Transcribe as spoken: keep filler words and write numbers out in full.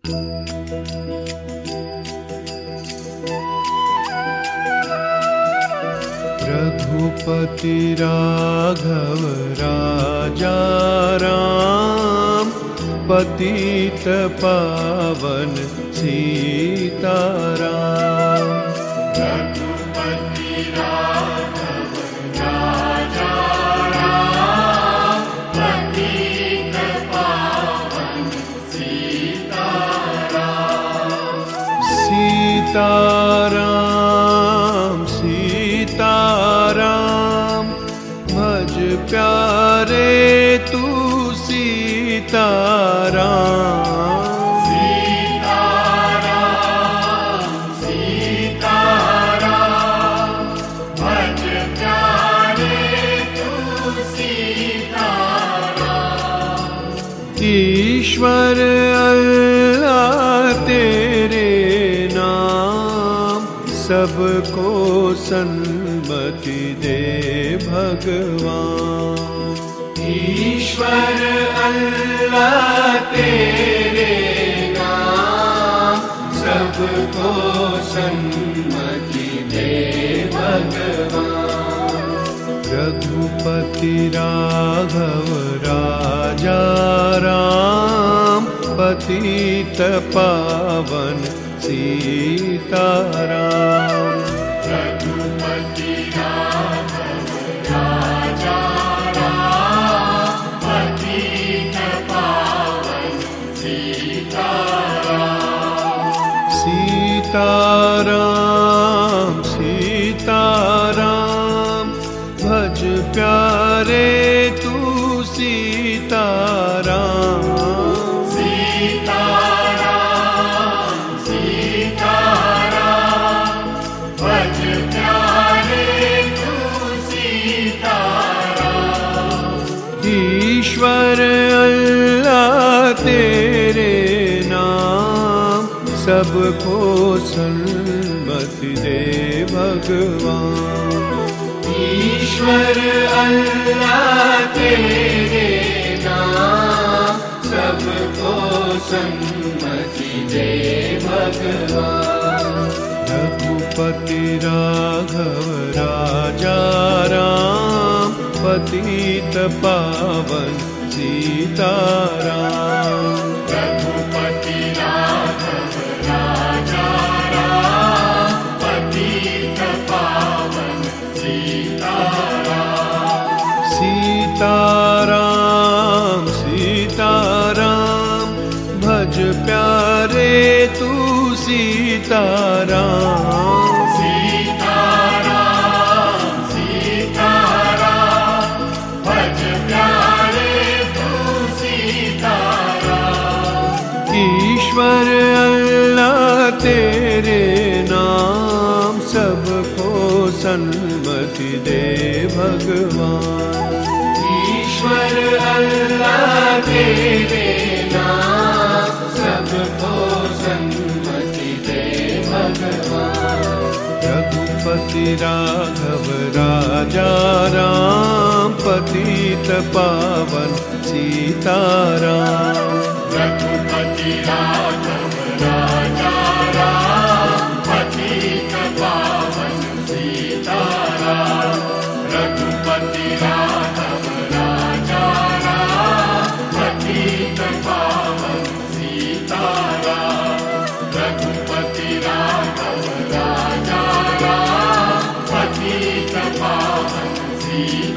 रघुपति राघव राजा राम, पतित पावन सीताराम। रघुपति राघव राजा राम, पतित पावन सीताराम। सीताराम सीताराम, भज प्यारे तू सीताराम। सीताराम सीताराम, भज प्यारे तू सीताराम। ईश्वर अल्लाह तेरे नाम, सबको सन्मति दे भगवान। ईश्वर अल्लाह तेरे नाम, सबको सन्मति दे भगवान। रघुपति राघव राजा राम, पतित पावन सीताराम। रघुपति राघव राजा राम, पतित पावन सीताराम। सीताराम सीताराम, भज प्यारे तू सीताराम। सीताराम सीताराम, भज प्यारे तू सीताराम। ईश्वर अल्लाह तेरे नाम, सबको सन्मति दे भगवान। ईश्वर अल्लाह तेरे नाम, सबको सन्मति दे भगवान। रघुपति राघव राजा राम, पतित पावन सीताराम। रघुपति राघव राजा राम, पतित पावन सीताराम। सीताराम सीताराम, भज प्यारे तू सीताराम। सीताराम सीताराम, भज प्यारे तू सीताराम। ईश्वर अल्लाह तेरे नाम, सबको सन्मति दे भगवान। ईश्वर अल्लाह तेरे नाम, सबको सन्मति दे भगवान। रघुपति राघव राजा राम, पतित पावन सीताराम। रघुपति राघव राजा राम, पतित पावन सीताराम। रघुपति राघव राजा राम, पतित पावन सीताराम। रघुपति राघव राजा राम, पतित पावन सीताराम।